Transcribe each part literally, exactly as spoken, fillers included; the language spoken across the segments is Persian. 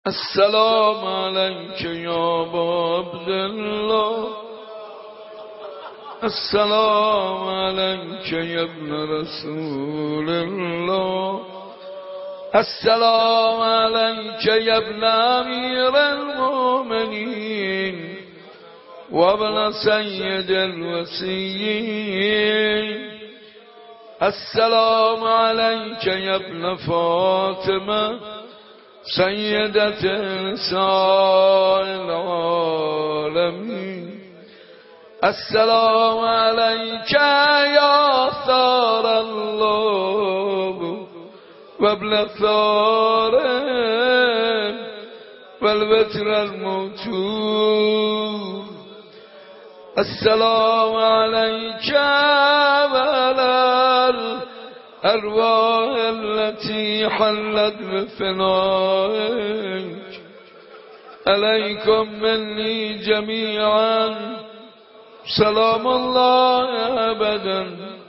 السلام عليك يا أبا عبد الله، السلام عليك يا ابن رسول الله، السلام عليك يا ابن أمير المؤمنين وابن سيد الوصيين، السلام عليك يا ابن فاطمة سيدة نساء العالمين، السلام عليك يا ثار الله وابن ثار والبتر الموتور، السلام عليك وعلى الأرواح التي حلت بفنائك، عليكم مني جميعا سلام الله أبدا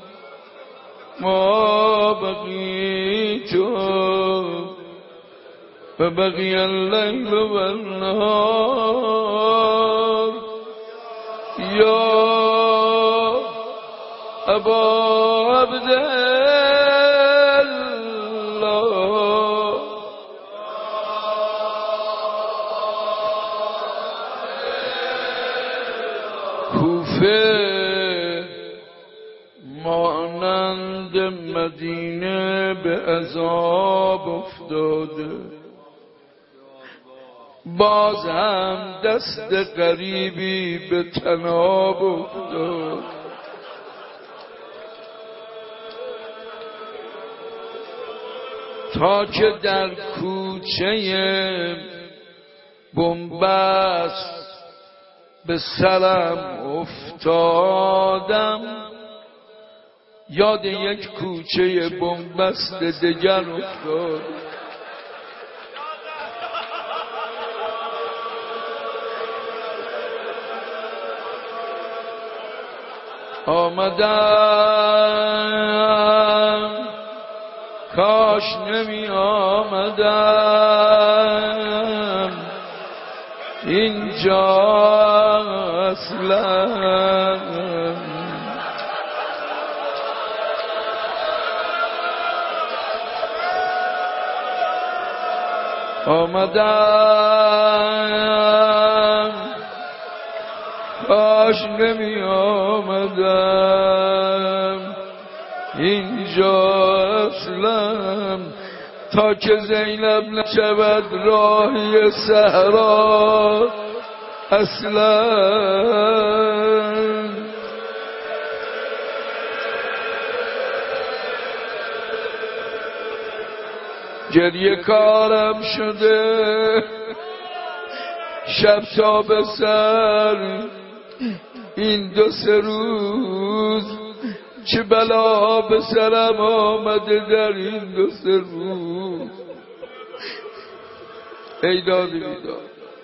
ما بقيت فبقي الليل والنهار، يا أبا عبد الله. کوفه مانند مدینه به عذاب افتاده، باز هم دست غریبی به طناب افتاد، تا که در کوچه بنبست به سرم افتادم، یاد یک کوچه بنبست دیگر افتاد. آمدم کاش نمی آمدم اینجا اصلا، آمدم کاش نمی آمدم اینجا اصلا، تا که زینب نشود راهی صحرا اصلا. گریه کارم شده شب تا به سر، این دو سه روز چه بلا به سرم آمده در این دو سه روز. ای دادی بیداد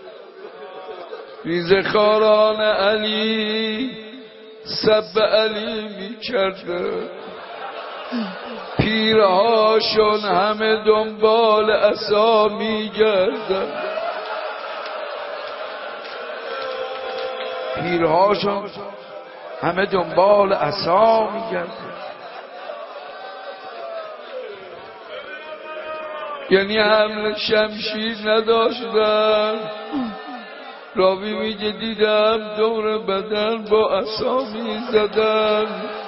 ریزخاران علی سب علی می کرده، پیرهاشون همه دنبال عصا می گردن، پیرهاشون همه دنبال عصا می گردن. یعنی حمل شمشیر نداشتن، راوی میگه دیدم دور بدن با عصا می زدن.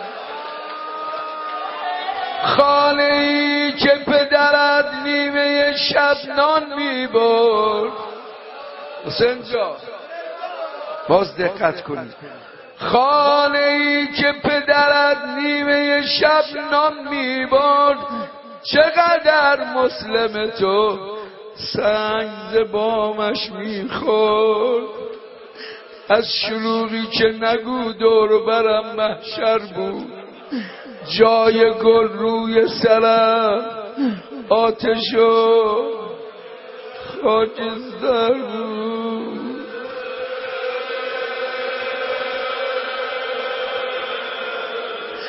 خانه ای که پدرت نیمه شب نان می برد، حسین جان باز دقت کنید، خانه ای که پدرت نیمه شب نان می برد، چقدر مسلم تو سنگ ز بامش می خورد. از شلوغی که نگو دور برم محشر بود، جای گل روی سرم آتش و خاکستر بود.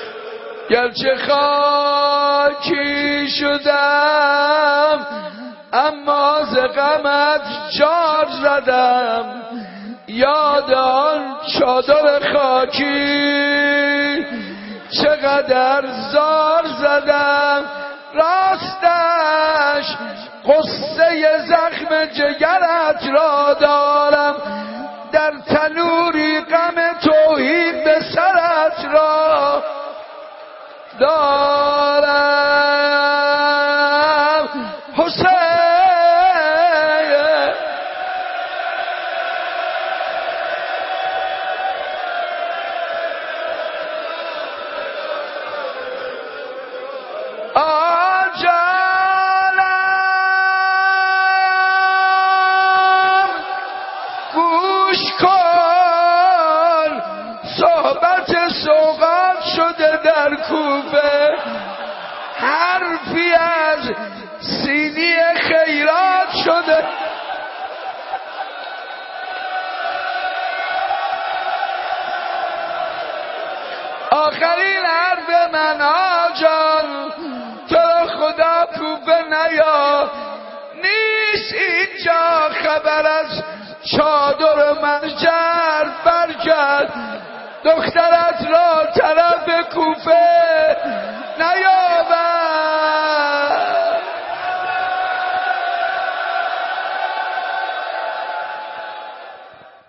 گرچه خاکی شدم اما ز غمت جار زدم، یاد آن چادر خاکی چقدر زار زدم. راستش قصه زخم جگرت را دارم، در تنوری غم توحید به سرت را دارم. حسین آجالم گوش کن، صحبت سوغات شده در کوفه، حرفی از سینی خیرات شده. آخرین حرف من آجان، تو را خدا کوفه نیا، نیست اینجا خبر